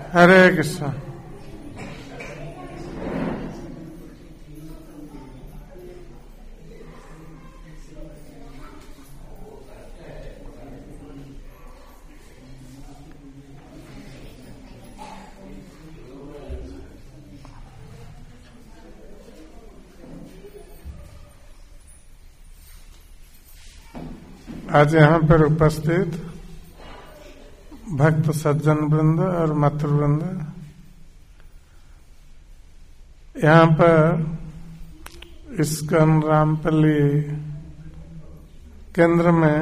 हरे कृष्ण। आज यहाँ पर उपस्थित भक्त सज्जन वृंद और मातृवृंद, यहाँ पर इस्कॉन रामपल्ली केंद्र में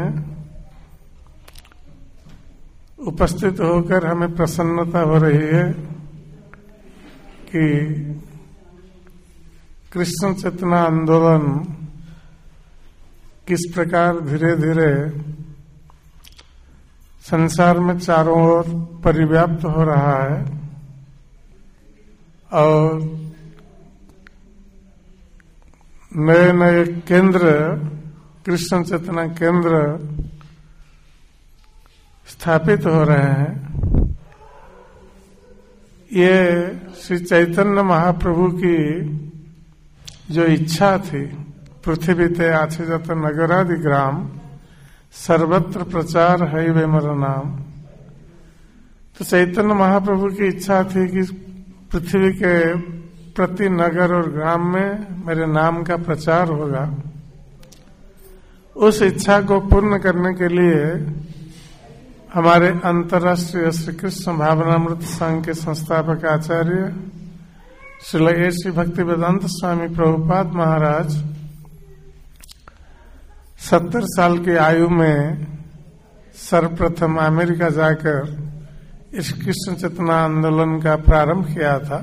उपस्थित होकर हमें प्रसन्नता हो रही है कि कृष्ण चेतना आंदोलन किस प्रकार धीरे धीरे संसार में चारों ओर परिव्याप्त हो रहा है और नए नए केंद्र, कृष्ण चेतना केंद्र स्थापित हो रहे हैं। ये श्री चैतन्य महाप्रभु की जो इच्छा थी, पृथ्वी ते आछिजत नगरादि ग्राम सर्वत्र प्रचार है वे मेरा नाम, तो चैतन्य महाप्रभु की इच्छा थी कि पृथ्वी के प्रति नगर और ग्राम में मेरे नाम का प्रचार होगा। उस इच्छा को पूर्ण करने के लिए हमारे अंतर्राष्ट्रीय श्री कृष्ण भावनामृत संघ के संस्थापक आचार्य श्री भक्ति वेदांत स्वामी प्रभुपाद महाराज 70 साल की आयु में सर्वप्रथम अमेरिका जाकर इस कृष्ण चेतना आंदोलन का प्रारंभ किया था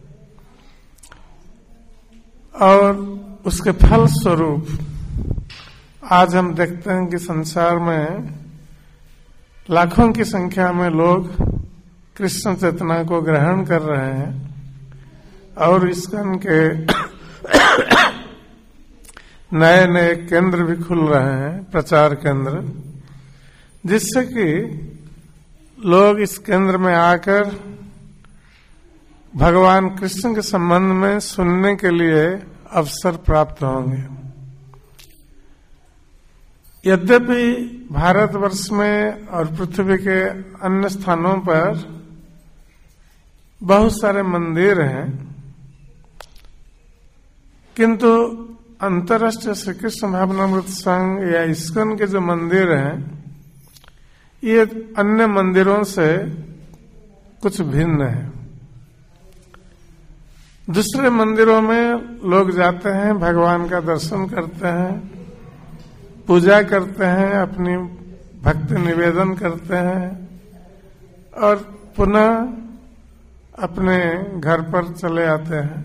और उसके फल स्वरूप आज हम देखते हैं कि संसार में लाखों की संख्या में लोग कृष्ण चेतना को ग्रहण कर रहे हैं और इस्कॉन के नए नए केंद्र भी खुल रहे हैं, प्रचार केंद्र, जिससे कि लोग इस केंद्र में आकर भगवान कृष्ण के संबंध में सुनने के लिए अवसर प्राप्त होंगे। यद्यपि भारतवर्ष में और पृथ्वी के अन्य स्थानों पर बहुत सारे मंदिर हैं, किंतु अंतर्राष्ट्रीय श्री कृष्ण भावनामृत संघ या इस्कॉन के जो मंदिर हैं, ये अन्य मंदिरों से कुछ भिन्न है। दूसरे मंदिरों में लोग जाते हैं, भगवान का दर्शन करते हैं, पूजा करते हैं, अपनी भक्ति निवेदन करते हैं और पुनः अपने घर पर चले आते हैं।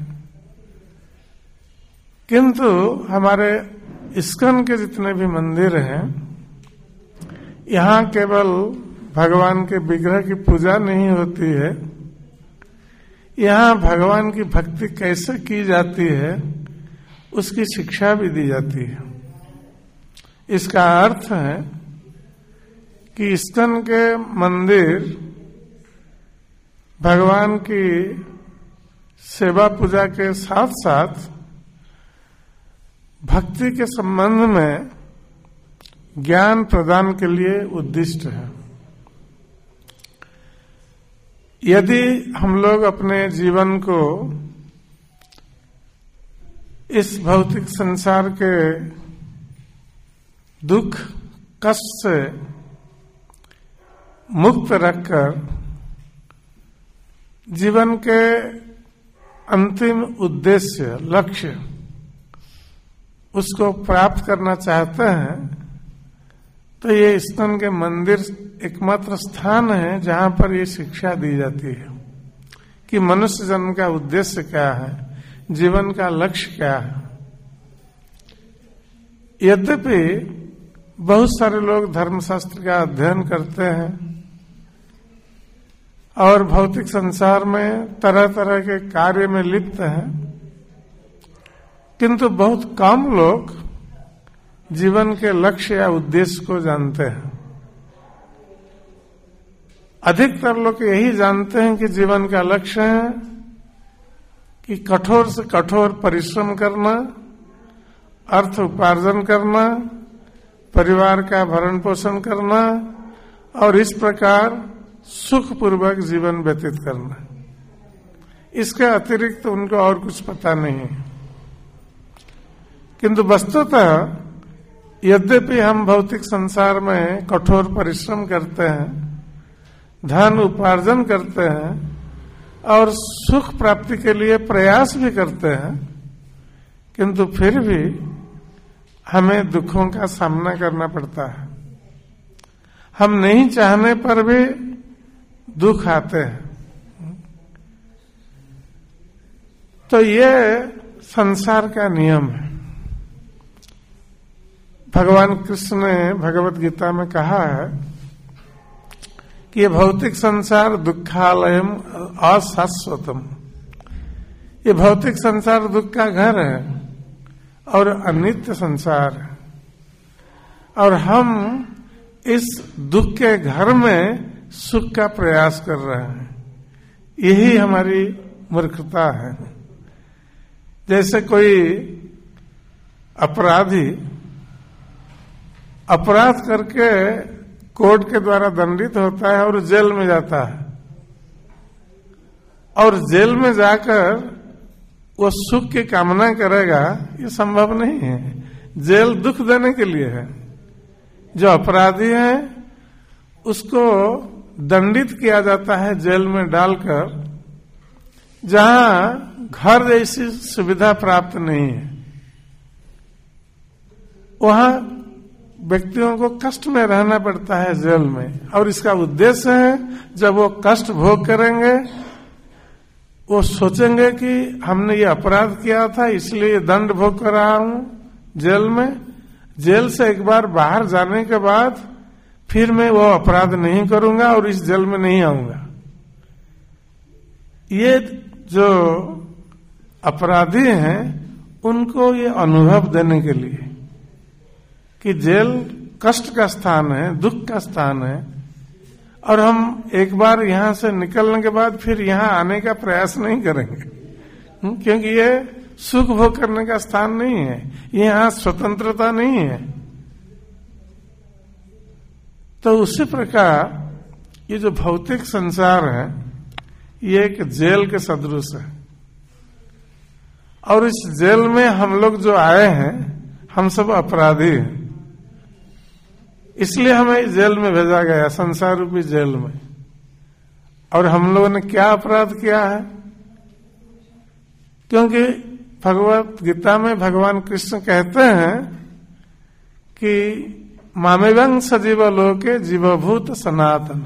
किंतु हमारे इस्कॉन के जितने भी मंदिर हैं, यहाँ केवल भगवान के विग्रह की पूजा नहीं होती है, यहाँ भगवान की भक्ति कैसे की जाती है उसकी शिक्षा भी दी जाती है। इसका अर्थ है कि इस्कॉन के मंदिर भगवान की सेवा पूजा के साथ साथ भक्ति के संबंध में ज्ञान प्रदान के लिए उद्दिष्ट है। यदि हम लोग अपने जीवन को इस भौतिक संसार के दुख कष्ट से मुक्त रखकर जीवन के अंतिम उद्देश्य, लक्ष्य, उसको प्राप्त करना चाहते हैं, तो ये इस्कॉन के मंदिर एकमात्र स्थान है जहां पर ये शिक्षा दी जाती है कि मनुष्य जन्म का उद्देश्य क्या है, जीवन का लक्ष्य क्या है। यद्यपि बहुत सारे लोग धर्मशास्त्र का अध्ययन करते हैं और भौतिक संसार में तरह तरह के कार्य में लिप्त हैं, किंतु बहुत कम लोग जीवन के लक्ष्य या उद्देश्य को जानते हैं। अधिकतर लोग यही जानते हैं कि जीवन का लक्ष्य है कि कठोर से कठोर परिश्रम करना, अर्थ उपार्जन करना, परिवार का भरण पोषण करना और इस प्रकार सुखपूर्वक जीवन व्यतीत करना। इसके अतिरिक्त उनको और कुछ पता नहीं है। किंतु वस्तुतः यद्यपि हम भौतिक संसार में कठोर परिश्रम करते हैं, धन उपार्जन करते हैं और सुख प्राप्ति के लिए प्रयास भी करते हैं, किंतु फिर भी हमें दुखों का सामना करना पड़ता है। हम नहीं चाहने पर भी दुख आते हैं। तो ये संसार का नियम है। भगवान कृष्ण ने भगवत गीता में कहा है कि ये भौतिक संसार दुखालयम अशाश्वतम, ये भौतिक संसार दुख का घर है और अनित्य संसार है, और हम इस दुख के घर में सुख का प्रयास कर रहे हैं। यही हमारी मूर्खता है। जैसे कोई अपराधी अपराध करके कोर्ट के द्वारा दंडित होता है और जेल में जाता है, और जेल में जाकर वो सुख की कामना करेगा, ये संभव नहीं है। जेल दुख देने के लिए है। जो अपराधी है उसको दंडित किया जाता है जेल में डालकर, जहां घर जैसी सुविधा प्राप्त नहीं है। वहां व्यक्तियों को कष्ट में रहना पड़ता है जेल में, और इसका उद्देश्य है जब वो कष्ट भोग करेंगे वो सोचेंगे कि हमने ये अपराध किया था इसलिए दंड भोग कर रहा हूं जेल में। जेल से एक बार बाहर जाने के बाद फिर मैं वो अपराध नहीं करूंगा और इस जेल में नहीं आऊंगा। ये जो अपराधी हैं उनको ये अनुभव देने के लिए कि जेल कष्ट का स्थान है, दुख का स्थान है, और हम एक बार यहां से निकलने के बाद फिर यहां आने का प्रयास नहीं करेंगे, क्योंकि ये सुख भोग करने का स्थान नहीं है, यहां स्वतंत्रता नहीं है। तो उसी प्रकार ये जो भौतिक संसार है ये एक जेल के सदृश है, और इस जेल में हम लोग जो आए हैं हम सब अपराधी हैं। इसलिए हमें जेल में भेजा गया, संसार रूपी जेल में। और हम लोगों ने क्या अपराध किया है? क्योंकि भगवत गीता में भगवान कृष्ण कहते हैं कि मामेवं सजीव लोके जीवभूत सनातन,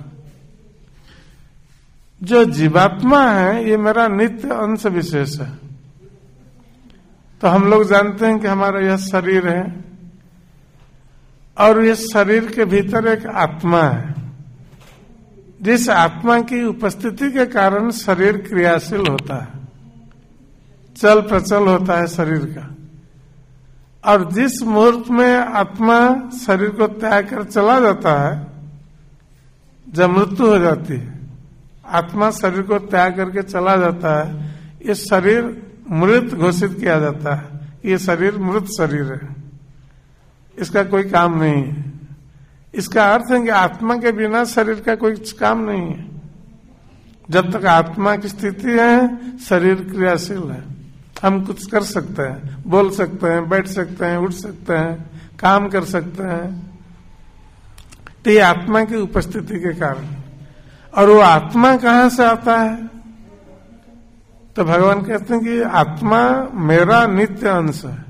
जो जीवात्मा है ये मेरा नित्य अंश विशेष है। तो हम लोग जानते हैं कि हमारा यह शरीर है, और ये शरीर के भीतर एक आत्मा है, जिस आत्मा की उपस्थिति के कारण शरीर क्रियाशील होता है, चल प्रचल होता है शरीर का। और जिस मुहूर्त में आत्मा शरीर को त्याग कर चला जाता है, जब मृत्यु हो जाती है, आत्मा शरीर को त्याग करके चला जाता है, ये शरीर मृत घोषित किया जाता है। ये शरीर मृत शरीर है, इसका कोई काम नहीं है। इसका अर्थ है कि आत्मा के बिना शरीर का कोई काम नहीं है। जब तक आत्मा की स्थिति है शरीर क्रियाशील है, हम कुछ कर सकते हैं, बोल सकते हैं, बैठ सकते हैं, उठ सकते हैं, काम कर सकते हैं। तो ये आत्मा की उपस्थिति के कारण। और वो आत्मा कहां से आता है? तो भगवान कहते हैं कि आत्मा मेरा नित्य अंश है।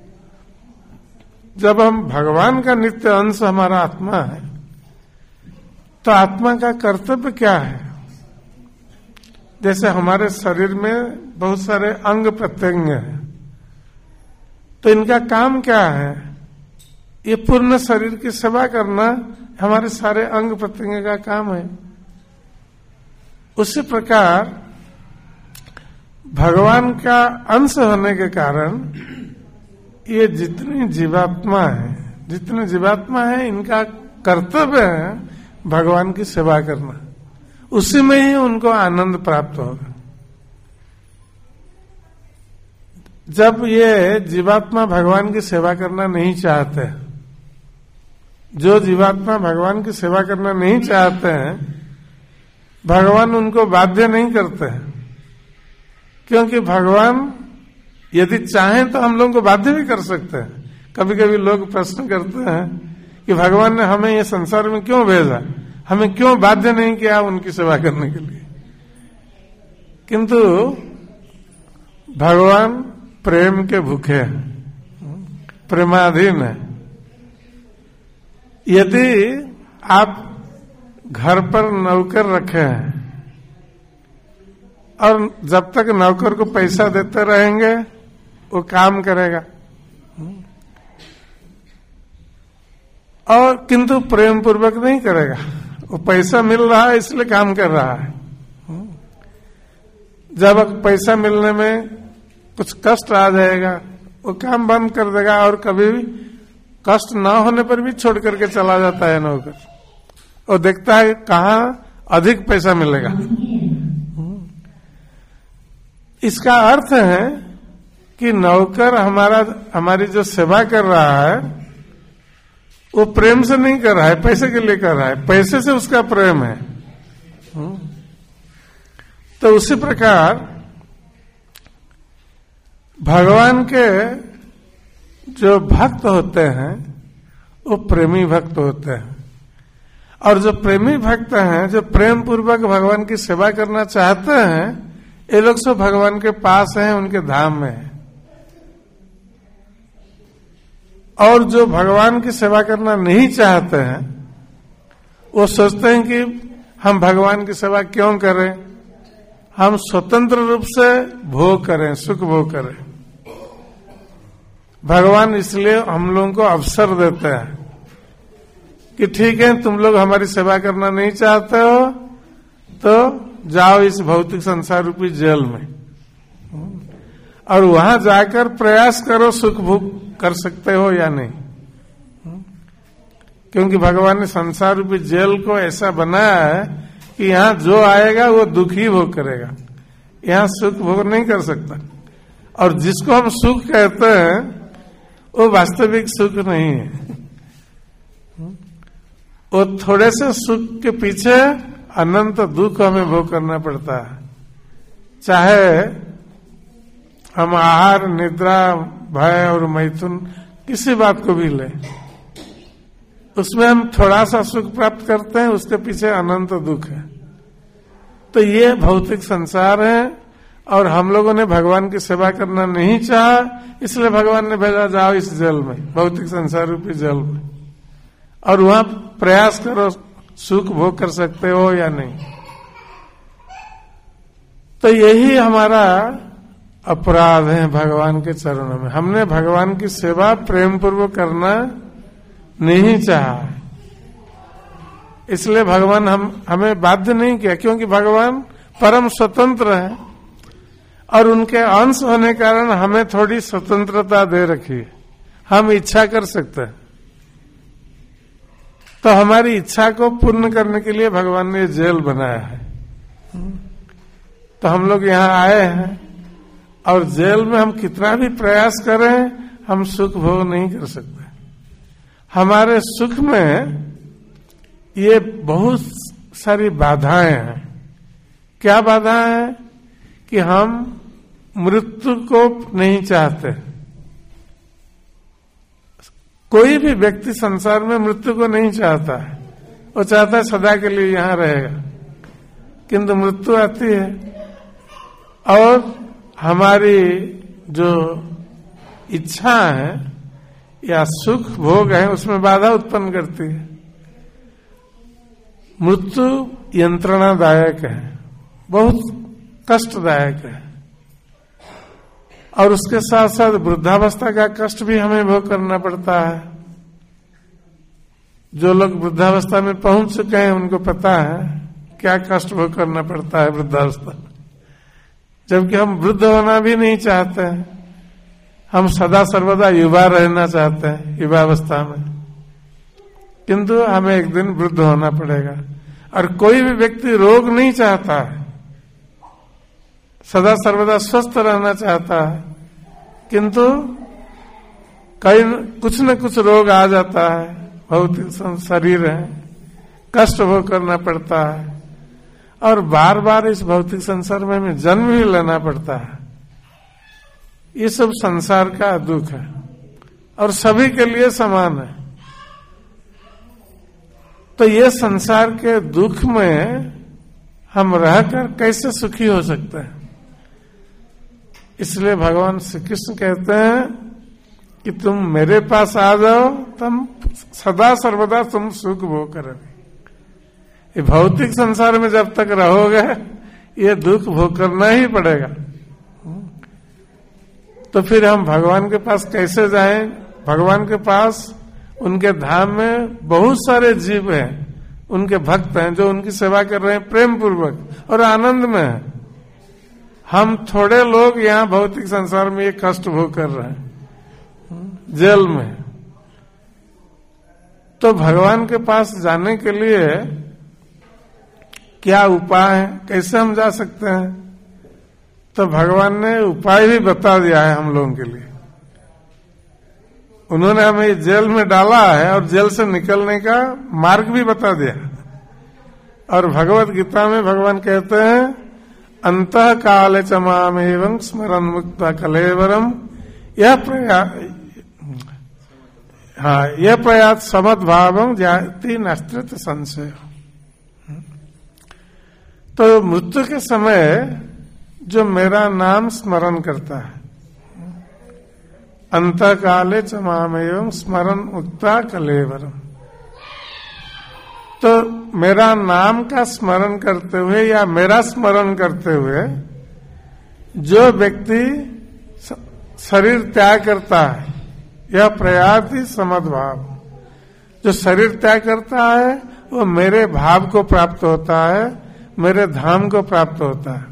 जब हम भगवान का नित्य अंश हमारा आत्मा है, तो आत्मा का कर्तव्य क्या है? जैसे हमारे शरीर में बहुत सारे अंग प्रत्यंग हैं, तो इनका काम क्या है? ये पूर्ण शरीर की सेवा करना हमारे सारे अंग प्रत्यंग का काम है। उसी प्रकार भगवान का अंश होने के कारण ये जितने जीवात्मा है इनका कर्तव्य है भगवान की सेवा करना। उसी में ही उनको आनंद प्राप्त होगा। जब ये जीवात्मा भगवान की सेवा करना नहीं चाहते, जो जीवात्मा भगवान की सेवा करना नहीं चाहते हैं, भगवान उनको बाध्य नहीं करते हैं, क्योंकि भगवान यदि चाहें तो हम लोगों को बाध्य भी कर सकते हैं। कभी कभी लोग प्रश्न करते हैं कि भगवान ने हमें ये संसार में क्यों भेजा, हमें क्यों बाध्य नहीं किया उनकी सेवा करने के लिए। किंतु भगवान प्रेम के भूखे हैं, प्रेमाधीन है। यदि आप घर पर नौकर रखे हैं और जब तक नौकर को पैसा देते रहेंगे वो काम करेगा, और किंतु प्रेम पूर्वक नहीं करेगा। वो पैसा मिल रहा है इसलिए काम कर रहा है। जब पैसा मिलने में कुछ कष्ट आ जाएगा वो काम बंद कर देगा, और कभी भी कष्ट ना होने पर भी छोड़ करके चला जाता है नौकर, और देखता है कहाँ अधिक पैसा मिलेगा। इसका अर्थ है कि नौकर हमारी जो सेवा कर रहा है वो प्रेम से नहीं कर रहा है, पैसे के लिए कर रहा है, पैसे से उसका प्रेम है। तो उसी प्रकार भगवान के जो भक्त होते हैं वो प्रेमी भक्त होते हैं, और जो प्रेमी भक्त हैं, जो प्रेम पूर्वक भगवान की सेवा करना चाहते हैं, ये लोग सब भगवान के पास हैं, उनके धाम में हैं। और जो भगवान की सेवा करना नहीं चाहते हैं वो सोचते हैं कि हम भगवान की सेवा क्यों करें, हम स्वतंत्र रूप से भोग करें, सुख भोग करें। भगवान इसलिए हम लोगों को अवसर देते हैं कि ठीक है, तुम लोग हमारी सेवा करना नहीं चाहते हो तो जाओ इस भौतिक संसार रूपी जेल में, और वहां जाकर प्रयास करो सुख भोग कर सकते हो या नहीं। क्योंकि भगवान ने संसार रूपी जेल को ऐसा बनाया है कि यहाँ जो आएगा वो दुख ही भोग करेगा, यहाँ सुख भोग नहीं कर सकता। और जिसको हम सुख कहते हैं वो वास्तविक सुख नहीं है, वो थोड़े से सुख के पीछे अनंत दुख हमें भोग करना पड़ता है। चाहे हम आहार, निद्रा, भय और मैथुन किसी बात को भी लें, उसमें हम थोड़ा सा सुख प्राप्त करते हैं, उसके पीछे अनंत दुख है। तो ये भौतिक संसार है, और हम लोगों ने भगवान की सेवा करना नहीं चाहा, इसलिए भगवान ने भेजा जाओ इस जेल में, भौतिक संसार रूपी जेल में, और वहां प्रयास करो सुख भोग कर सकते हो या नहीं। तो यही हमारा अपराध है भगवान के चरणों में। हमने भगवान की सेवा प्रेम पूर्वक करना नहीं चाहा, इसलिए भगवान हमें बाध्य नहीं किया, क्योंकि भगवान परम स्वतंत्र है और उनके अंश होने के कारण हमें थोड़ी स्वतंत्रता दे रखी है, हम इच्छा कर सकते हैं। तो हमारी इच्छा को पूर्ण करने के लिए भगवान ने जेल बनाया है। तो हम लोग यहाँ आए हैं और जेल में हम कितना भी प्रयास करें हम सुख भोग नहीं कर सकते। हमारे सुख में ये बहुत सारी बाधाएं हैं। क्या बाधाएं हैं? कि हम मृत्यु को नहीं चाहते। कोई भी व्यक्ति संसार में मृत्यु को नहीं चाहता है, वो चाहता है सदा के लिए यहां रहेगा, किंतु मृत्यु आती है और हमारी जो इच्छा है या सुख भोग है उसमें बाधा उत्पन्न करती है। मृत्यु यंत्रणादायक है, बहुत कष्टदायक है, और उसके साथ साथ वृद्धावस्था का कष्ट भी हमें भोग करना पड़ता है। जो लोग वृद्धावस्था में पहुंच चुके हैं उनको पता है क्या कष्ट भोग करना पड़ता है वृद्धावस्था में, जबकि हम वृद्ध होना भी नहीं चाहते हैं। हम सदा सर्वदा युवा रहना चाहते हैं युवावस्था में, किंतु हमें एक दिन वृद्ध होना पड़ेगा और कोई भी व्यक्ति रोग नहीं चाहता है, सदा सर्वदा स्वस्थ रहना चाहता है, किंतु कुछ न कुछ रोग आ जाता है, भौतिक शरीर है, कष्ट भोग करना पड़ता है और बार बार इस भौतिक संसार में जन्म भी लेना पड़ता है। ये सब संसार का दुख है और सभी के लिए समान है। तो ये संसार के दुख में हम रहकर कैसे सुखी हो सकते हैं? इसलिए भगवान श्री कृष्ण कहते हैं कि तुम मेरे पास आ जाओ, तुम सदा सर्वदा तुम सुख भोग करोगे। ये भौतिक संसार में जब तक रहोगे ये दुख भोग करना ही पड़ेगा। तो फिर हम भगवान के पास कैसे जाएं? भगवान के पास उनके धाम में बहुत सारे जीव हैं, उनके भक्त हैं जो उनकी सेवा कर रहे हैं प्रेम पूर्वक और आनंद में है। हम थोड़े लोग यहाँ भौतिक संसार में ये कष्ट भोग कर रहे हैं जेल में। तो भगवान के पास जाने के लिए क्या उपाय है, कैसे हम जा सकते हैं? तो भगवान ने उपाय भी बता दिया है हम लोगों के लिए। उन्होंने हमें जेल में डाला है और जेल से निकलने का मार्ग भी बता दिया। और भगवत गीता में भगवान कहते हैं, अंतः काले च माम एवं स्मरन मुक्ता कलेवरम यह प्रयात समद्भावं जाति नस्त्रित संशय। तो मृत्यु के समय जो मेरा नाम स्मरण करता है, अंतः काले च माम एवं स्मरण मुक्ता कलेवरम, तो मेरा नाम का स्मरण करते हुए या मेरा स्मरण करते हुए जो व्यक्ति शरीर त्याग करता है, यह प्रयाति समद्भाव, जो शरीर त्याग करता है वो मेरे भाव को प्राप्त होता है, मेरे धाम को प्राप्त होता है।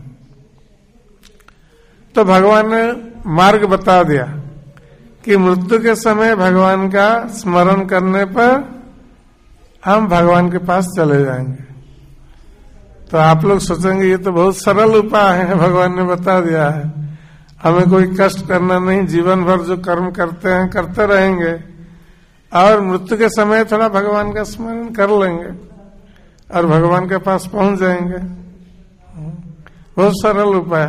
तो भगवान ने मार्ग बता दिया कि मृत्यु के समय भगवान का स्मरण करने पर हम भगवान के पास चले जाएंगे। तो आप लोग सोचेंगे ये तो बहुत सरल उपाय है, भगवान ने बता दिया है, हमें कोई कष्ट करना नहीं, जीवन भर जो कर्म करते हैं करते रहेंगे और मृत्यु के समय थोड़ा भगवान का स्मरण कर लेंगे और भगवान के पास पहुंच जाएंगे। बहुत सरल उपाय,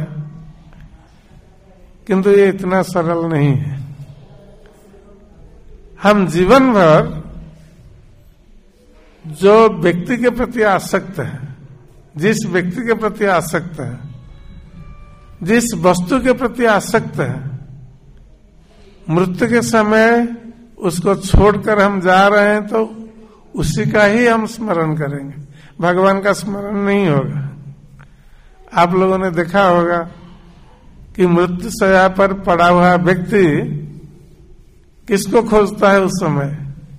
किंतु ये इतना सरल नहीं है। हम जीवन भर जो व्यक्ति के प्रति आसक्त है, जिस व्यक्ति के प्रति आसक्त है, जिस वस्तु के प्रति आसक्त है, मृत्यु के समय उसको छोड़कर हम जा रहे हैं तो उसी का ही हम स्मरण करेंगे, भगवान का स्मरण नहीं होगा। आप लोगों ने देखा होगा कि मृत्यु शैया पर पड़ा हुआ व्यक्ति किसको खोजता है उस समय?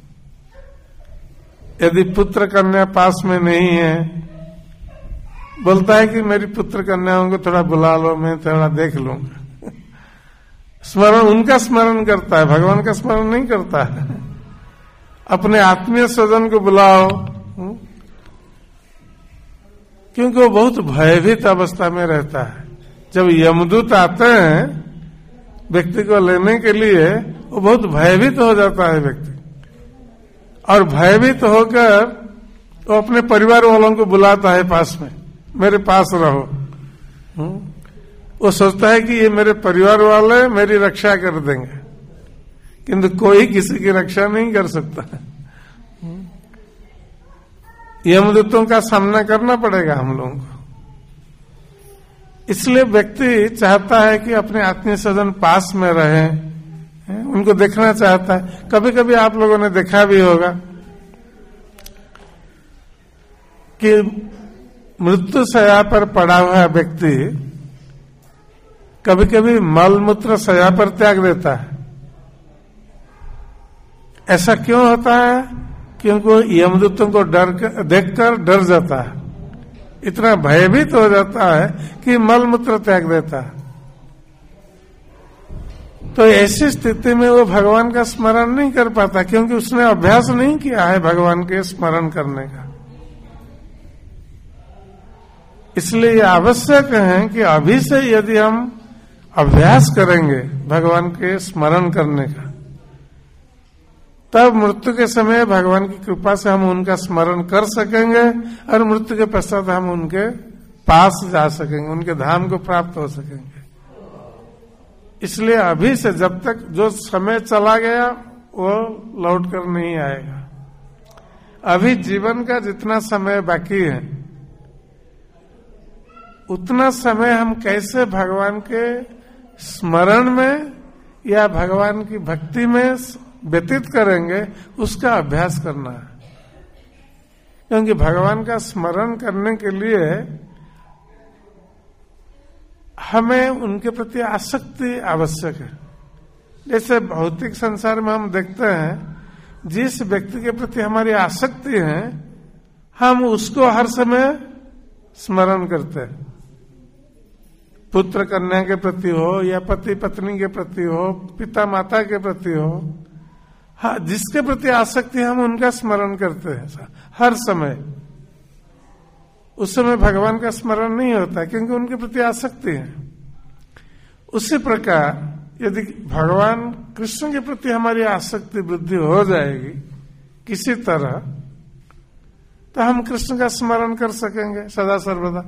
यदि पुत्र कन्या पास में नहीं है, बोलता है कि मेरी पुत्र कन्याओं को थोड़ा बुला लो, मैं थोड़ा देख लूंगा। स्मरण उनका स्मरण करता है, भगवान का स्मरण नहीं करता है। अपने आत्मीय स्वजन को बुलाओ, क्योंकि वो बहुत भयभीत अवस्था में रहता है। जब यमदूत आते हैं व्यक्ति को लेने के लिए, वो बहुत भयभीत हो जाता है व्यक्ति, और भयभीत होकर वो अपने परिवार वालों को बुलाता है पास में, मेरे पास रहो। वो सोचता है कि ये मेरे परिवार वाले मेरी रक्षा कर देंगे, किंतु कोई किसी की रक्षा नहीं कर सकता। यमदूतों का सामना करना पड़ेगा हम लोगों को। इसलिए व्यक्ति चाहता है कि अपने आत्मीय स्वजन पास में रहे, उनको देखना चाहता है। कभी कभी आप लोगों ने देखा भी होगा कि मृत्यु शैया पर पड़ा हुआ व्यक्ति कभी कभी मल मूत्र शैया पर त्याग देता है। ऐसा क्यों होता है? क्योंकि वो यमदूतों को देखकर डर जाता है, इतना भयभीत हो जाता है कि मल मूत्र त्याग देता है। तो ऐसी स्थिति में वो भगवान का स्मरण नहीं कर पाता, क्योंकि उसने अभ्यास नहीं किया है भगवान के स्मरण करने का। इसलिए ये आवश्यक है कि अभी से यदि हम अभ्यास करेंगे भगवान के स्मरण करने का, तब मृत्यु के समय भगवान की कृपा से हम उनका स्मरण कर सकेंगे और मृत्यु के पश्चात हम उनके पास जा सकेंगे, उनके धाम को प्राप्त हो सकेंगे। इसलिए अभी से, जब तक जो समय चला गया वो लौट कर नहीं आएगा, अभी जीवन का जितना समय बाकी है उतना समय हम कैसे भगवान के स्मरण में या भगवान की भक्ति में व्यतीत करेंगे, उसका अभ्यास करना है। क्योंकि भगवान का स्मरण करने के लिए हमें उनके प्रति आसक्ति आवश्यक है। जैसे भौतिक संसार में हम देखते हैं, जिस व्यक्ति के प्रति हमारी आसक्ति है हम उसको हर समय स्मरण करते हैं। पुत्र कन्या के प्रति हो या पति पत्नी के प्रति हो, पिता माता के प्रति हो, हाँ, जिसके प्रति आसक्ति हम उनका स्मरण करते हैं हर समय। उस समय भगवान का स्मरण नहीं होता क्योंकि उनके प्रति आसक्ति है। उसी प्रकार यदि भगवान कृष्ण के प्रति हमारी आसक्ति वृद्धि हो जाएगी किसी तरह, तो हम कृष्ण का स्मरण कर सकेंगे सदा सर्वदा।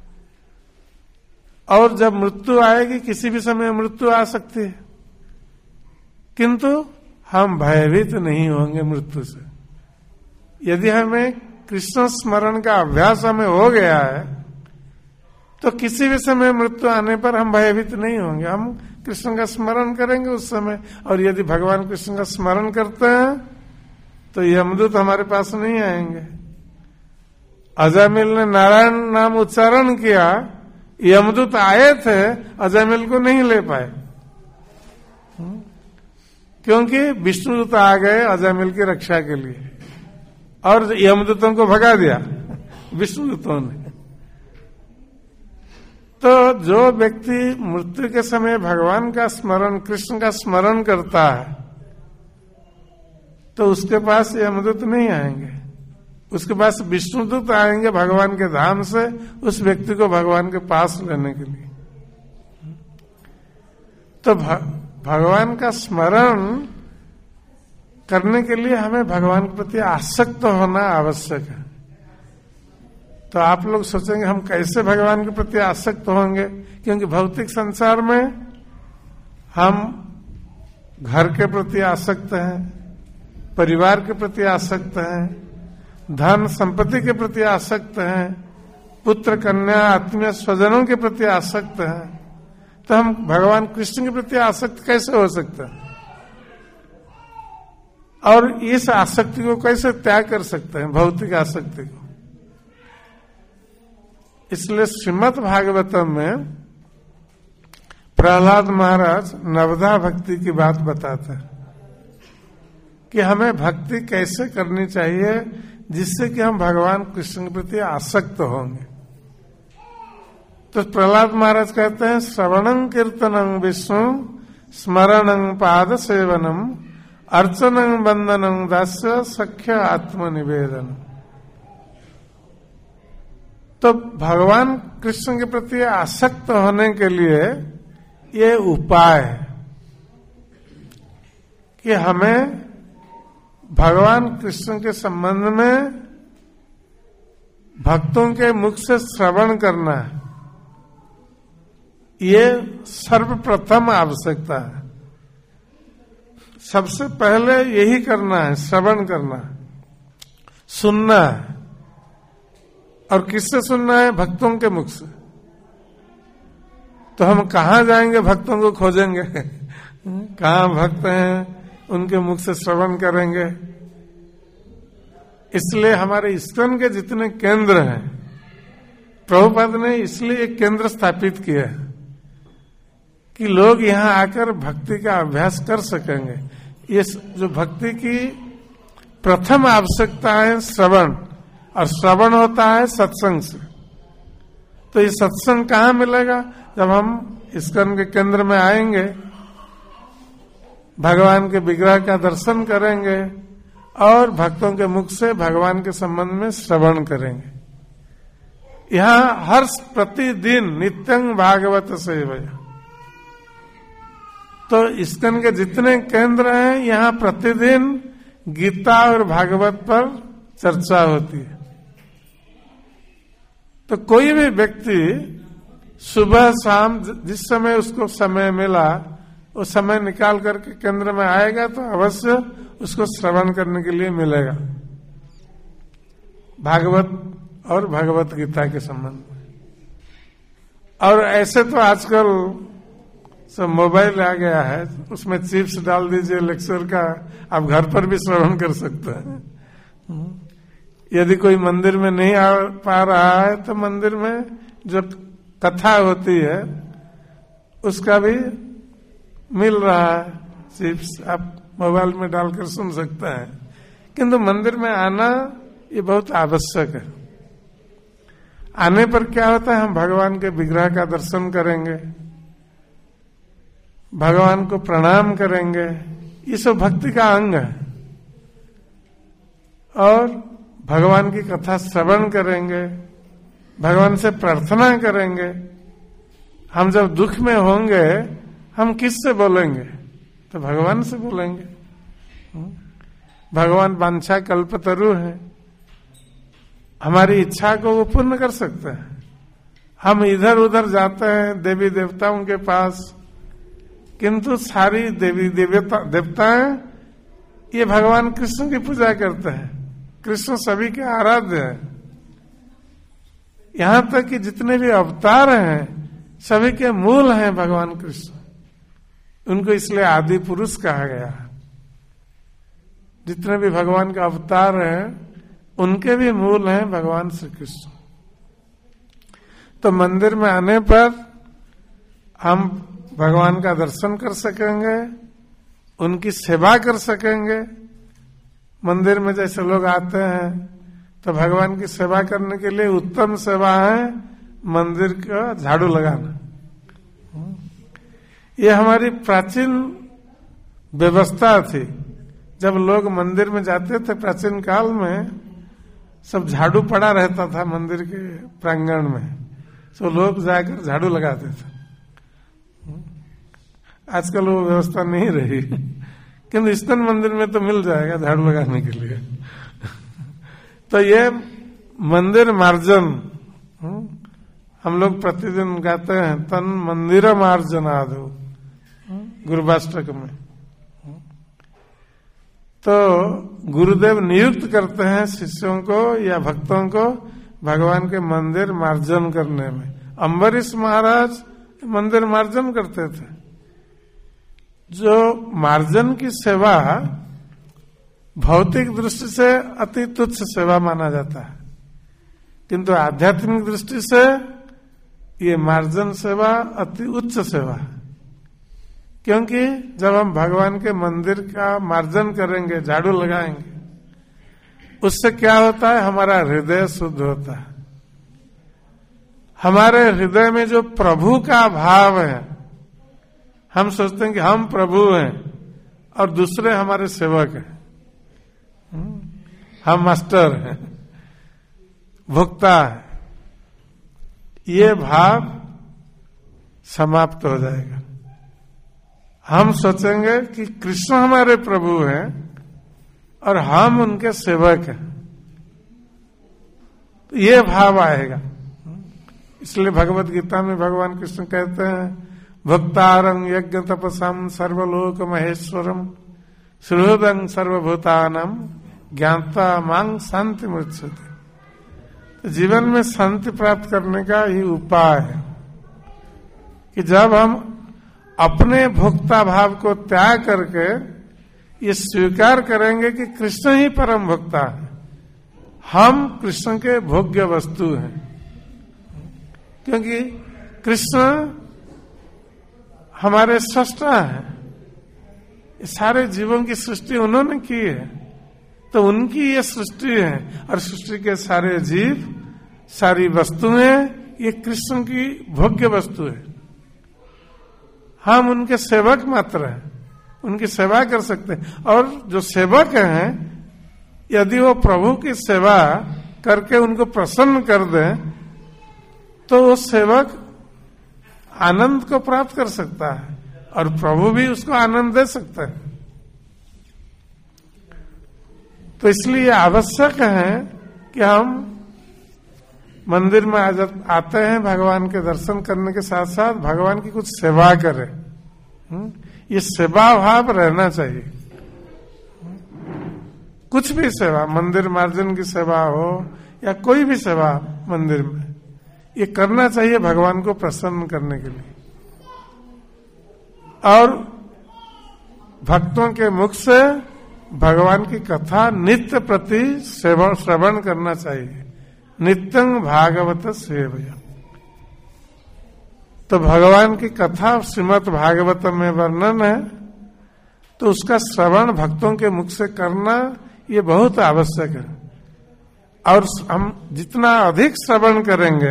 और जब मृत्यु आएगी, किसी भी समय मृत्यु आ सकती है, किंतु हम भयभीत नहीं होंगे मृत्यु से। यदि हमें कृष्ण स्मरण का अभ्यास हमें हो गया है तो किसी भी समय मृत्यु आने पर हम भयभीत नहीं होंगे, हम कृष्ण का स्मरण करेंगे उस समय। और यदि भगवान कृष्ण का स्मरण करते हैं तो यमदूत हमारे पास नहीं आएंगे। अजामिल ने नारायण नाम उच्चारण किया, यमदूत आए थे, अजामिल को नहीं ले पाए क्योंकि विष्णुदूत आ गए अजामिल की रक्षा के लिए और यमदूतों को भगा दिया विष्णुदूतों ने। तो जो व्यक्ति मृत्यु के समय भगवान का स्मरण, कृष्ण का स्मरण करता है तो उसके पास यमदूत नहीं आएंगे, उसके पास विष्णुदूत आएंगे भगवान के धाम से उस व्यक्ति को भगवान के पास लेने के लिए। तो भगवान का स्मरण करने के लिए हमें भगवान के प्रति आसक्त होना आवश्यक है। तो आप लोग सोचेंगे हम कैसे भगवान के प्रति आसक्त होंगे, क्योंकि भौतिक संसार में हम घर के प्रति आसक्त हैं, परिवार के प्रति आसक्त हैं, धन संपत्ति के प्रति आसक्त हैं, पुत्र कन्या आत्मीय स्वजनों के प्रति आसक्त हैं। तो हम भगवान कृष्ण के प्रति आसक्त कैसे हो सकते हैं और इस आसक्ति को कैसे त्याग कर सकते हैं, भौतिक आसक्ति को। इसलिए श्रीमद् भागवतम में प्रहलाद महाराज नवधा भक्ति की बात बताते हैं कि हमें भक्ति कैसे करनी चाहिए जिससे कि हम भगवान कृष्ण के प्रति आसक्त होंगे। तो प्रहलाद महाराज कहते हैं, श्रवणं कीर्तनं विष्णु स्मरणं पाद सेवनम अर्चनं वंदनं दास्य सख्य आत्मनिवेदन। तो भगवान कृष्ण के प्रति आसक्त होने के लिए ये उपाय है कि हमें भगवान कृष्ण के संबंध में भक्तों के मुख से श्रवण करना है। ये सर्वप्रथम आवश्यकता है। सबसे पहले यही करना है, श्रवण करना है, सुनना है। और किससे सुनना है? भक्तों के मुख से। तो हम कहाँ जाएंगे भक्तों को खोजेंगे? कहाँ भक्त हैं उनके मुख से श्रवण करेंगे। इसलिए हमारे इस्कॉन के जितने केंद्र हैं, प्रभुपाद ने इसलिए एक केंद्र स्थापित किया है कि लोग यहाँ आकर भक्ति का अभ्यास कर सकेंगे। ये जो भक्ति की प्रथम आवश्यकता है श्रवण, और श्रवण होता है सत्संग से। तो ये सत्संग कहाँ मिलेगा? जब हम इस्कॉन के केंद्र में आएंगे, भगवान के विग्रह का दर्शन करेंगे और भक्तों के मुख से भगवान के संबंध में श्रवण करेंगे। यहाँ हर प्रतिदिन नित्यं भागवत सेवया। तो इस्कन के जितने केंद्र हैं यहाँ प्रतिदिन गीता और भागवत पर चर्चा होती है। तो कोई भी व्यक्ति सुबह शाम जिस समय उसको समय मिला वो समय निकाल करके केंद्र में आएगा तो अवश्य उसको श्रवण करने के लिए मिलेगा भागवत और भगवत गीता के संबंध में। और ऐसे तो आजकल सब मोबाइल आ गया है, उसमें चिप्स डाल दीजिए लेक्चर का, आप घर पर भी श्रवण कर सकते हैं। यदि कोई मंदिर में नहीं आ पा रहा है तो मंदिर में जो कथा होती है उसका भी मिल रहा है चिप्स, आप मोबाइल में डालकर सुन सकते हैं। किंतु मंदिर में आना ये बहुत आवश्यक है। आने पर क्या होता है, हम भगवान के विग्रह का दर्शन करेंगे, भगवान को प्रणाम करेंगे, ये सब भक्ति का अंग है। और भगवान की कथा श्रवण करेंगे, भगवान से प्रार्थना करेंगे। हम जब दुख में होंगे हम किससे बोलेंगे, तो भगवान से बोलेंगे। भगवान वांछा कल्पतरु है, हमारी इच्छा को वो पूर्ण कर सकते हैं। हम इधर उधर जाते हैं देवी देवताओं के पास, किंतु सारी देवी देवताएं ये भगवान कृष्ण की पूजा करते हैं। कृष्ण सभी के आराध्य है। यहां तक कि जितने भी अवतार हैं सभी के मूल हैं भगवान कृष्ण। उनको इसलिए आदि पुरुष कहा गया। जितने भी भगवान के अवतार हैं उनके भी मूल हैं भगवान श्री कृष्ण। तो मंदिर में आने पर हम भगवान का दर्शन कर सकेंगे, उनकी सेवा कर सकेंगे। मंदिर में जैसे लोग आते हैं तो भगवान की सेवा करने के लिए उत्तम सेवा है मंदिर का झाड़ू लगाना। ये हमारी प्राचीन व्यवस्था थी। जब लोग मंदिर में जाते थे प्राचीन काल में, सब झाड़ू पड़ा रहता था मंदिर के प्रांगण में, तो लोग जाकर झाड़ू लगाते थे। आजकल वो व्यवस्था नहीं रही, किंतु इस्कन मंदिर में तो मिल जाएगा झाड़ू लगाने के लिए। तो ये मंदिर मार्जन हम लोग प्रतिदिन गाते हैं, तन मंदिर मार्जनादो गुरुवाष्टक में। तो गुरुदेव नियुक्त करते हैं शिष्यों को या भक्तों को भगवान के मंदिर मार्जन करने में। अम्बरीश महाराज मंदिर मार्जन करते थे। जो मार्जन की सेवा भौतिक दृष्टि से अति तुच्छ सेवा माना जाता है, किंतु आध्यात्मिक दृष्टि से ये मार्जन सेवा अति उच्च सेवा है। क्योंकि जब हम भगवान के मंदिर का मार्जन करेंगे, झाड़ू लगाएंगे, उससे क्या होता है, हमारा हृदय शुद्ध होता है। हमारे हृदय में जो प्रभु का भाव है, हम सोचते हैं कि हम प्रभु हैं और दूसरे हमारे सेवक हैं, हम मास्टर हैं, भुक्ता है, ये भाव समाप्त हो जाएगा। हम सोचेंगे कि कृष्ण हमारे प्रभु हैं और हम उनके सेवक हैं, तो ये भाव आएगा। इसलिए भगवत गीता में भगवान कृष्ण कहते हैं, भक्तारं यज्ञ तपसम सर्वलोक महेश्वरम सुहृदं सर्वभूतानम ज्ञाता मांग शांति मुच्यते। तो जीवन में शांति प्राप्त करने का ही उपाय है कि जब हम अपने भोक्ता भाव को त्याग करके ये स्वीकार करेंगे कि कृष्ण ही परम भोक्ता है, हम कृष्ण के भोग्य वस्तु हैं। क्योंकि कृष्ण हमारे सृष्टा हैं, सारे जीवों की सृष्टि उन्होंने की है, तो उनकी ये सृष्टि है और सृष्टि के सारे जीव, सारी वस्तुएं ये कृष्ण की भोग्य वस्तु है। हम उनके सेवक मात्र हैं, उनकी सेवा कर सकते हैं। और जो सेवक हैं, यदि वो प्रभु की सेवा करके उनको प्रसन्न कर दें तो वो सेवक आनंद को प्राप्त कर सकता है और प्रभु भी उसको आनंद दे सकता है। तो इसलिए आवश्यक है कि हम मंदिर में आते हैं, भगवान के दर्शन करने के साथ साथ भगवान की कुछ सेवा करें। ये सेवा भाव रहना चाहिए। कुछ भी सेवा, मंदिर मार्जन की सेवा हो या कोई भी सेवा मंदिर में, ये करना चाहिए भगवान को प्रसन्न करने के लिए। और भक्तों के मुख से भगवान की कथा नित्य प्रति श्रवण करना चाहिए। नित्यं भागवत सेवया। तो भगवान की कथा श्रीमद् भागवत में वर्णन है, तो उसका श्रवण भक्तों के मुख से करना ये बहुत आवश्यक है। और हम जितना अधिक श्रवण करेंगे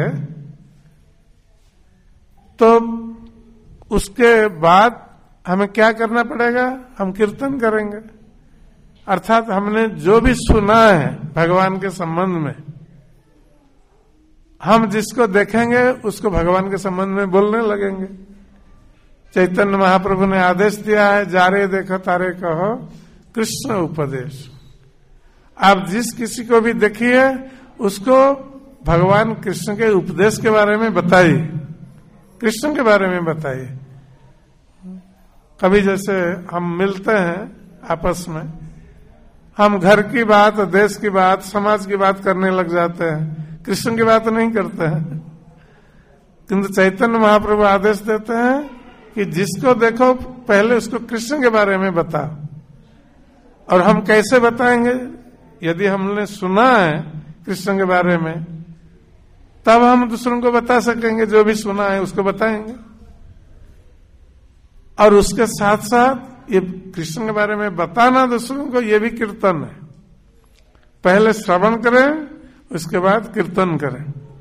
तो उसके बाद हमें क्या करना पड़ेगा? हम कीर्तन करेंगे। अर्थात हमने जो भी सुना है भगवान के संबंध में, हम जिसको देखेंगे उसको भगवान के संबंध में बोलने लगेंगे। चैतन्य महाप्रभु ने आदेश दिया है, जारे देखो तारे कहो कृष्ण उपदेश। आप जिस किसी को भी देखिए उसको भगवान कृष्ण के उपदेश के बारे में बताइए, कृष्ण के बारे में बताइए। कभी जैसे हम मिलते हैं आपस में, हम घर की बात, देश की बात, समाज की बात करने लग जाते हैं, कृष्ण की बात नहीं करते हैं। किंतु चैतन्य महाप्रभु आदेश देते हैं कि जिसको देखो पहले उसको कृष्ण के बारे में बताओ। और हम कैसे बताएंगे? यदि हमने सुना है कृष्ण के बारे में, तब हम दूसरों को बता सकेंगे। जो भी सुना है उसको बताएंगे। और उसके साथ साथ ये कृष्ण के बारे में बताना दूसरों को, ये भी कीर्तन है। पहले श्रवण करें, उसके बाद कीर्तन करें।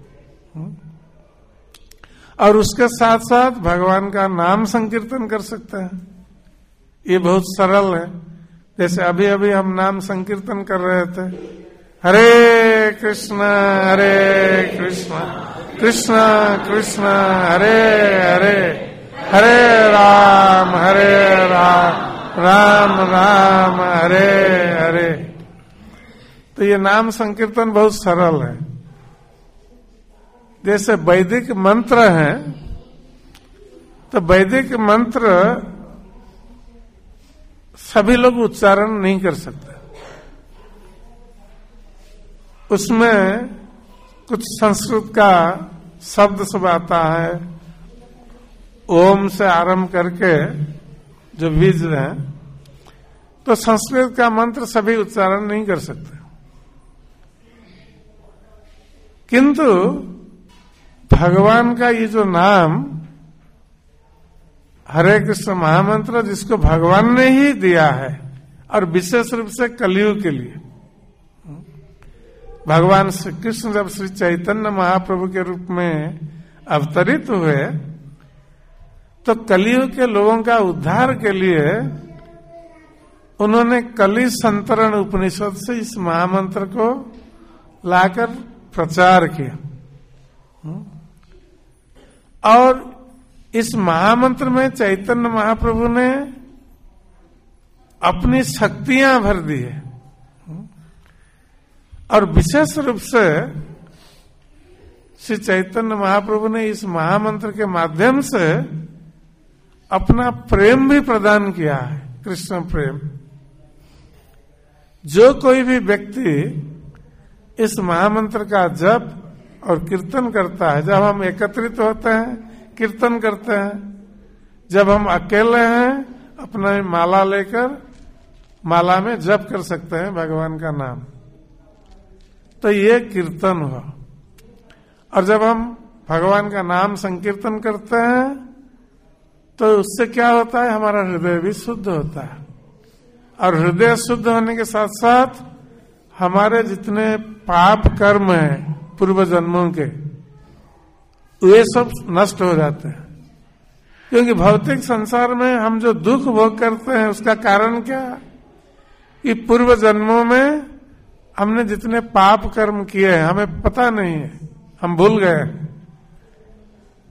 और उसके साथ साथ भगवान का नाम संकीर्तन कर सकते हैं। ये बहुत सरल है। जैसे अभी अभी हम नाम संकीर्तन कर रहे थे, हरे कृष्ण कृष्ण कृष्ण हरे हरे, हरे राम राम राम हरे हरे। तो ये नाम संकीर्तन बहुत सरल है। जैसे वैदिक मंत्र हैं, तो वैदिक मंत्र सभी लोग उच्चारण नहीं कर सकते। उसमें कुछ संस्कृत का शब्द सब आता है, ओम से आरंभ करके जो बीज हैं, तो संस्कृत का मंत्र सभी उच्चारण नहीं कर सकते। किंतु भगवान का ये जो नाम हरे कृष्ण महामंत्र, जिसको भगवान ने ही दिया है, और विशेष रूप से कलयुग के लिए, भगवान श्री कृष्ण जब श्री चैतन्य महाप्रभु के रूप में अवतरित हुए, तो कलयुग के लोगों का उद्धार के लिए उन्होंने कलि संतरण उपनिषद से इस महामंत्र को लाकर प्रचार किया। और इस महामंत्र में चैतन्य महाप्रभु ने अपनी शक्तियां भर दी है। और विशेष रूप से श्री चैतन्य महाप्रभु ने इस महामंत्र के माध्यम से अपना प्रेम भी प्रदान किया है, कृष्ण प्रेम। जो कोई भी व्यक्ति इस महामंत्र का जप और कीर्तन करता है, जब हम एकत्रित होते हैं कीर्तन करते हैं, जब हम अकेले हैं अपना माला लेकर माला में जप कर सकते हैं भगवान का नाम, तो ये कीर्तन हुआ। और जब हम भगवान का नाम संकीर्तन करते हैं तो उससे क्या होता है? हमारा हृदय भी शुद्ध होता है। और हृदय शुद्ध होने के साथ साथ हमारे जितने पाप कर्म हैं पूर्व जन्मों के, वे सब नष्ट हो जाते हैं। क्योंकि भौतिक संसार में हम जो दुख भोग करते हैं उसका कारण क्या? कि पूर्व जन्मों में हमने जितने पाप कर्म किए हैं हमें पता नहीं है, हम भूल गए।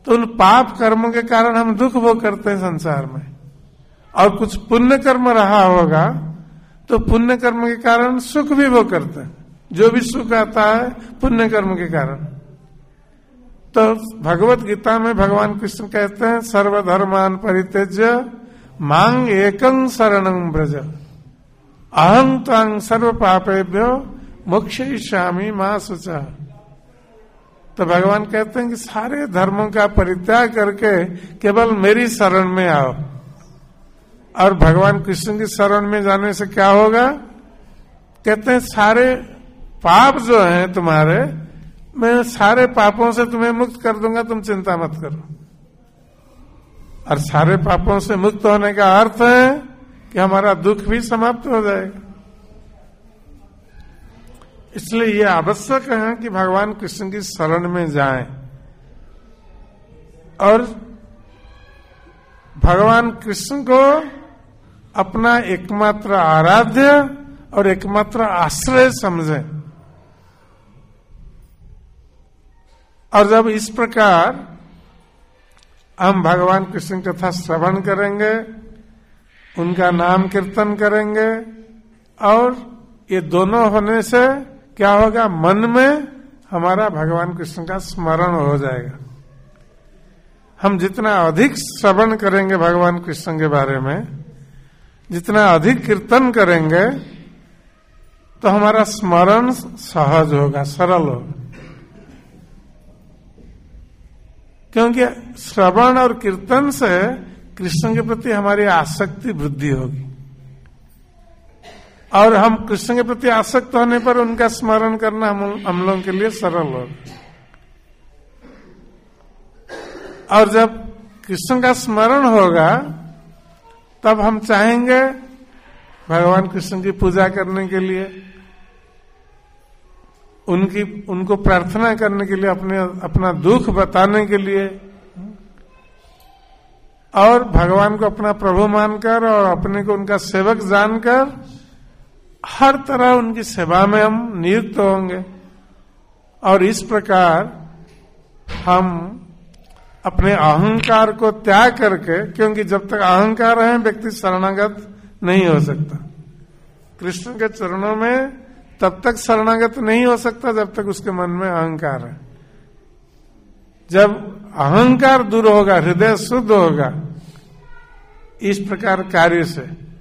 तो उन पाप कर्मों के कारण हम दुख भोग करते हैं संसार में, और कुछ पुण्य कर्म रहा होगा तो पुण्य कर्म के कारण सुख भी भोग करते हैं। जो भी सुख आता है पुण्य कर्म के कारण। तो भगवत गीता में भगवान कृष्ण कहते हैं, सर्वधर्मान परित्यज्य मांग एकं शरणं व्रज अहं त्वां सर्व पापेभ्यो मोक्षयिष्यामि मा शुचः। तो भगवान कहते हैं कि सारे धर्मों का परित्याग करके केवल मेरी शरण में आओ। और भगवान कृष्ण की शरण में जाने से क्या होगा? कहते हैं सारे पाप जो हैं तुम्हारे, मैं सारे पापों से तुम्हें मुक्त कर दूंगा, तुम चिंता मत करो। और सारे पापों से मुक्त होने का अर्थ है कि हमारा दुख भी समाप्त हो जाएगा। इसलिए यह आवश्यक है कि भगवान कृष्ण की शरण में जाएं और भगवान कृष्ण को अपना एकमात्र आराध्य और एकमात्र आश्रय समझें। और जब इस प्रकार हम भगवान कृष्ण कथा श्रवण करेंगे, उनका नाम कीर्तन करेंगे, और ये दोनों होने से क्या होगा? मन में हमारा भगवान कृष्ण का स्मरण हो जाएगा। हम जितना अधिक श्रवण करेंगे भगवान कृष्ण के बारे में, जितना अधिक कीर्तन करेंगे, तो हमारा स्मरण सहज होगा, सरल होगा। क्योंकि श्रवण और कीर्तन से कृष्ण के प्रति हमारी आसक्ति वृद्धि होगी, और हम कृष्ण के प्रति आसक्त होने पर उनका स्मरण करना हम लोगों के लिए सरल होगा। और जब कृष्ण का स्मरण होगा तब हम चाहेंगे भगवान कृष्ण की पूजा करने के लिए, उनको प्रार्थना करने के लिए, अपना दुख बताने के लिए, और भगवान को अपना प्रभु मानकर और अपने को उनका सेवक जानकर हर तरह उनकी सेवा में हम नियुक्त होंगे। और इस प्रकार हम अपने अहंकार को त्याग करके, क्योंकि जब तक अहंकार है व्यक्ति शरणागत नहीं हो सकता। कृष्ण के चरणों में तब तक शरणागत नहीं हो सकता जब तक उसके मन में अहंकार है। जब अहंकार दूर होगा, हृदय शुद्ध होगा इस प्रकार कार्य से,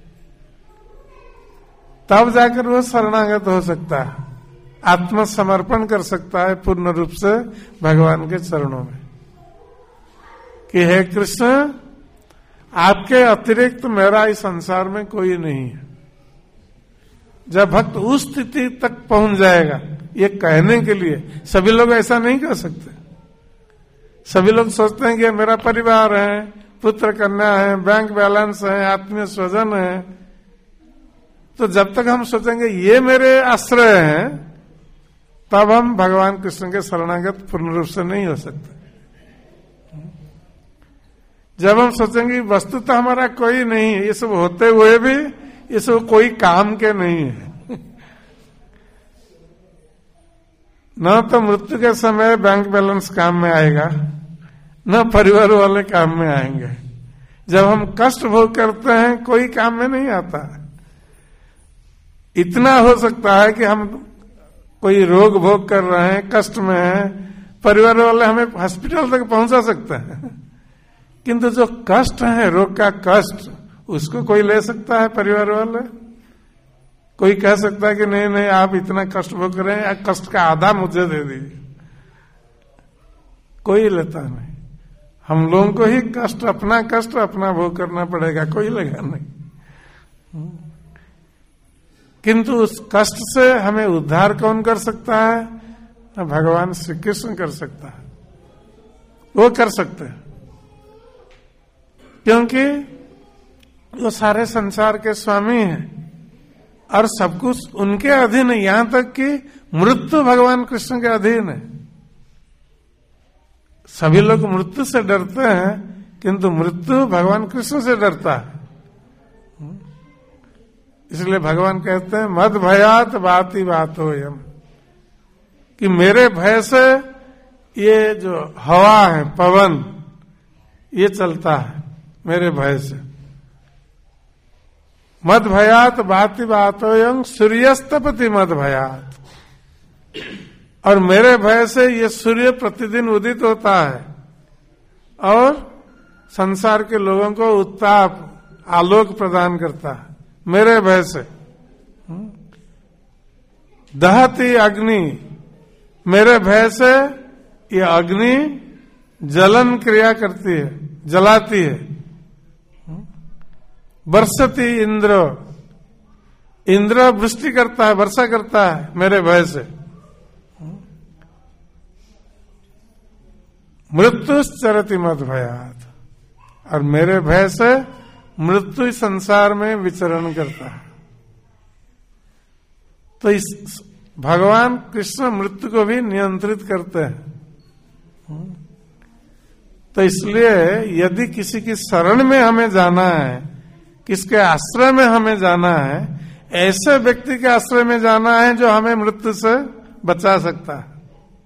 तब जाकर वो शरणागत हो सकता है, आत्मसमर्पण कर सकता है पूर्ण रूप से भगवान के चरणों में कि हे कृष्ण, आपके अतिरिक्त मेरा इस संसार में कोई नहीं है। जब भक्त उस स्थिति तक पहुंच जाएगा, ये कहने के लिए सभी लोग ऐसा नहीं कर सकते। सभी लोग सोचते हैं कि मेरा परिवार है, पुत्र कन्या है, बैंक बैलेंस है, आत्मीय स्वजन है। तो जब तक हम सोचेंगे ये मेरे आश्रय हैं, तब हम भगवान कृष्ण के शरणागत पूर्ण रूप से नहीं हो सकते। जब हम सोचेंगे वस्तुतः हमारा कोई नहीं है, ये सब होते हुए भी ये सब कोई काम के नहीं है, न तो मृत्यु के समय बैंक बैलेंस काम में आएगा, न परिवार वाले काम में आएंगे। जब हम कष्ट भोग करते हैं कोई काम में नहीं आता। इतना हो सकता है कि हम कोई रोग भोग कर रहे हैं, कष्ट में हैं, परिवार वाले हमें हॉस्पिटल तक पहुंचा सकते हैं, किंतु जो कष्ट है, रोग का कष्ट, उसको कोई ले सकता है? परिवार वाले कोई कह सकता है कि नहीं नहीं आप इतना कष्ट भोग रहे हैं, कष्ट का आधा मुझे दे दीजिए? कोई लेता नहीं। हम लोगों को ही कष्ट अपना भोग करना पड़ेगा, कोई लेगा नहीं। किंतु उस कष्ट से हमें उद्धार कौन कर सकता है? भगवान श्री कृष्ण कर सकता है, वो कर सकते हैं, क्योंकि वो सारे संसार के स्वामी हैं और सब कुछ उनके अधीन है। यहां तक कि मृत्यु भगवान कृष्ण के अधीन है। सभी लोग मृत्यु से डरते हैं, किंतु मृत्यु भगवान कृष्ण से डरता है। इसलिए भगवान कहते हैं मद भयात बाती बात हो यम, कि मेरे भय से ये जो हवा है, पवन, ये चलता है मेरे भय से। मद भयात भाति भातोयं सूर्यस्तपति मद भयात। और मेरे भय से ये सूर्य प्रतिदिन उदित होता है और संसार के लोगों को उत्ताप आलोक प्रदान करता है मेरे भय से। दहती अग्नि, मेरे भय से ये अग्नि जलन क्रिया करती है, जलाती है। बरसती इंद्र, इंद्र वृष्टि करता है, वर्षा करता है मेरे भय से। मृत्युश्चरति मद भयात, और मेरे भय से मृत्यु संसार में विचरण करता है। तो इस भगवान कृष्ण मृत्यु को भी नियंत्रित करते हैं। तो इसलिए यदि किसी की शरण में हमें जाना है, किसके आश्रय में हमें जाना है, ऐसे व्यक्ति के आश्रय में जाना है जो हमें मृत्यु से बचा सकता है।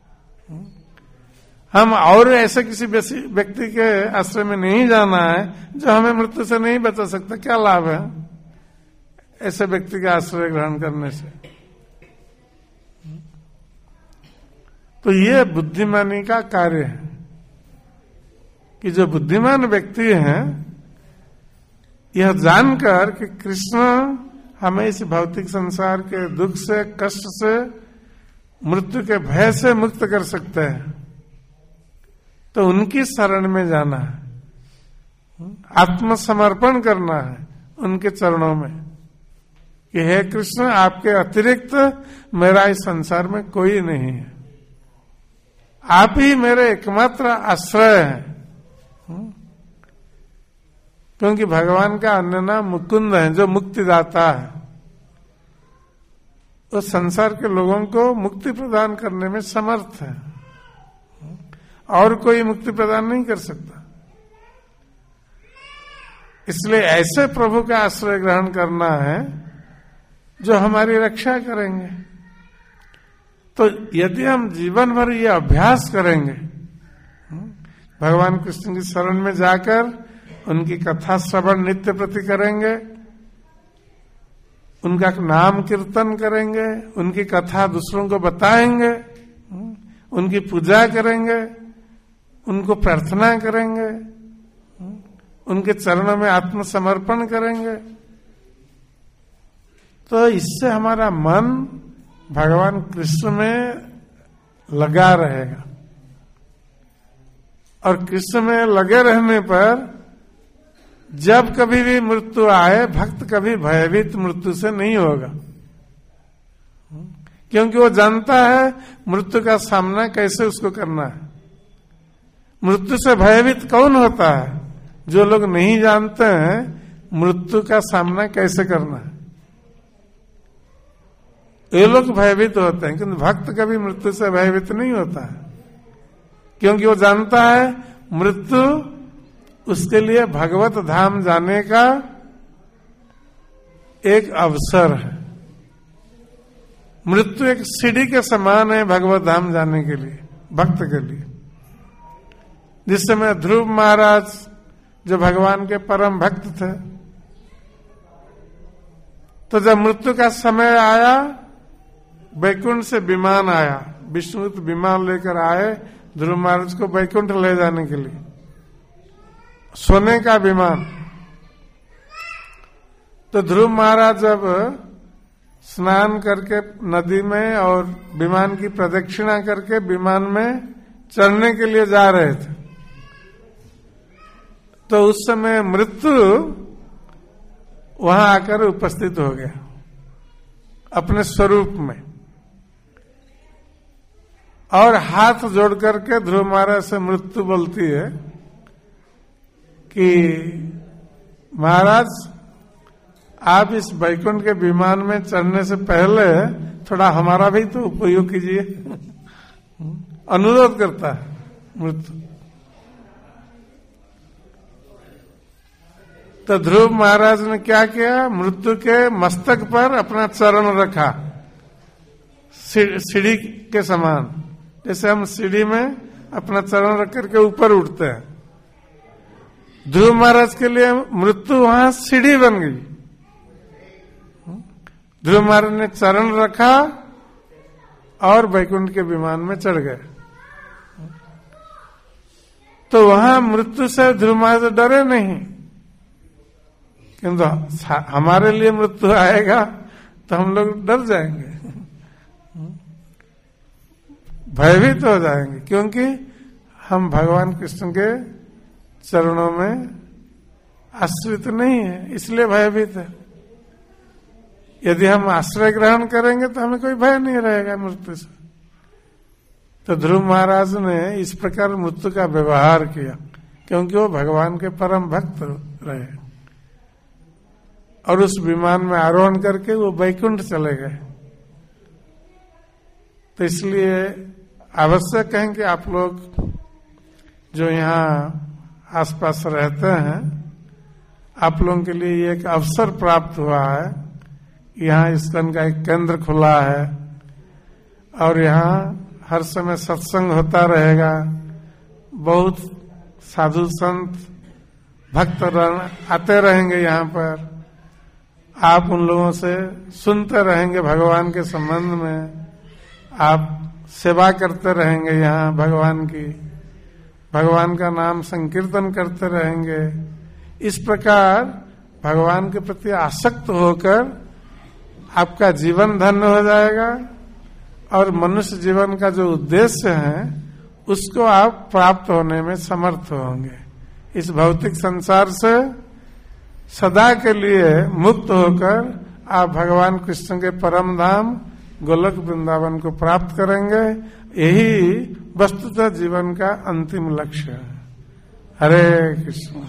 हम और ऐसे किसी व्यक्ति के आश्रय में नहीं जाना है जो हमें मृत्यु से नहीं बचा सकता। क्या लाभ है ऐसे व्यक्ति का आश्रय ग्रहण करने से? तो ये बुद्धिमानी का कार्य है कि जो बुद्धिमान व्यक्ति हैं यह जानकर कि कृष्ण हमें इस भौतिक संसार के दुख से, कष्ट से, मृत्यु के भय से मुक्त कर सकते हैं, तो उनकी शरण में जाना है, आत्मसमर्पण करना है उनके चरणों में कि हे कृष्ण, आपके अतिरिक्त मेरा इस संसार में कोई नहीं है, आप ही मेरे एकमात्र आश्रय हैं। क्योंकि भगवान का अन्य नाम मुकुंद है, जो मुक्ति दाता है। वो संसार के लोगों को मुक्ति प्रदान करने में समर्थ है, और कोई मुक्ति प्रदान नहीं कर सकता। इसलिए ऐसे प्रभु का आश्रय ग्रहण करना है जो हमारी रक्षा करेंगे। तो यदि हम जीवन भर ये अभ्यास करेंगे, भगवान कृष्ण की शरण में जाकर उनकी कथा श्रवण नित्य प्रति करेंगे, उनका नाम कीर्तन करेंगे, उनकी कथा दूसरों को बताएंगे, उनकी पूजा करेंगे, उनको प्रार्थना करेंगे, उनके चरणों में आत्मसमर्पण करेंगे, तो इससे हमारा मन भगवान कृष्ण में लगा रहेगा। और कृष्ण में लगे रहने पर जब कभी भी मृत्यु आए, भक्त कभी भयभीत मृत्यु से नहीं होगा, क्योंकि वो जानता है मृत्यु का सामना कैसे उसको करना है। मृत्यु से भयभीत कौन होता है? जो लोग नहीं जानते हैं मृत्यु का सामना कैसे करना है, ये लोग भयभीत होते हैं। किंतु भक्त कभी मृत्यु से भयभीत नहीं होता है, क्योंकि वो जानता है मृत्यु उसके लिए भगवत धाम जाने का एक अवसर है। मृत्यु एक सीढ़ी के समान है भगवत धाम जाने के लिए, भक्त के लिए। जिस समय ध्रुव महाराज जो भगवान के परम भक्त थे, तो जब मृत्यु का समय आया, बैकुंठ से विमान आया, विष्णु विमान लेकर आए ध्रुव महाराज को बैकुंठ ले जाने के लिए, सोने का विमान। तो ध्रुव महाराज जब स्नान करके नदी में और विमान की प्रदक्षिणा करके विमान में चढ़ने के लिए जा रहे थे, तो उस समय मृत्यु वहां आकर उपस्थित हो गया अपने स्वरूप में, और हाथ जोड़ करके ध्रुव महाराज से मृत्यु बोलती है कि महाराज, आप इस बैकुंठ के विमान में चढ़ने से पहले थोड़ा हमारा भी तो उपयोग कीजिए। अनुरोध करता है मृत्यु। तो ध्रुव महाराज ने क्या किया? मृत्यु के मस्तक पर अपना चरण रखा, सीढ़ी के समान, जैसे हम सीढ़ी में अपना चरण रख करके ऊपर उठते हैं। ध्रुव महाराज के लिए मृत्यु वहां सीढ़ी बन गई। ध्रुव महाराज ने चरण रखा और वैकुंठ के विमान में चढ़ गए। तो वहां मृत्यु से ध्रुव महाराज डरे नहीं, किंतु हमारे लिए मृत्यु आएगा तो हम लोग डर जाएंगे, भयभीत हो जाएंगे, क्योंकि हम भगवान कृष्ण के चरणों में आश्रित नहीं है, इसलिए भयभीत है। यदि हम आश्रय ग्रहण करेंगे तो हमें कोई भय नहीं रहेगा मृत्यु से। तो ध्रुव महाराज ने इस प्रकार मृत्यु का व्यवहार किया, क्योंकि वो भगवान के परम भक्त रहे, और उस विमान में आरोहण करके वो वैकुंठ चले गए। तो इसलिए आवश्यक है कि आप लोग जो यहाँ आसपास रहते हैं, आप लोगों के लिए ये एक अवसर प्राप्त हुआ है। यहाँ इस्कॉन का एक केंद्र खुला है और यहाँ हर समय सत्संग होता रहेगा। बहुत साधु संत भक्त आते रहेंगे यहाँ पर। आप उन लोगों से सुनते रहेंगे भगवान के संबंध में, आप सेवा करते रहेंगे यहाँ भगवान की, भगवान का नाम संकीर्तन करते रहेंगे। इस प्रकार भगवान के प्रति आसक्त होकर आपका जीवन धन्य हो जाएगा और मनुष्य जीवन का जो उद्देश्य है उसको आप प्राप्त होने में समर्थ होंगे। इस भौतिक संसार से सदा के लिए मुक्त होकर आप भगवान कृष्ण के परम धाम गोलक वृंदावन को प्राप्त करेंगे। यही वस्तुतः जीवन का अंतिम लक्ष्य है। हरे कृष्ण।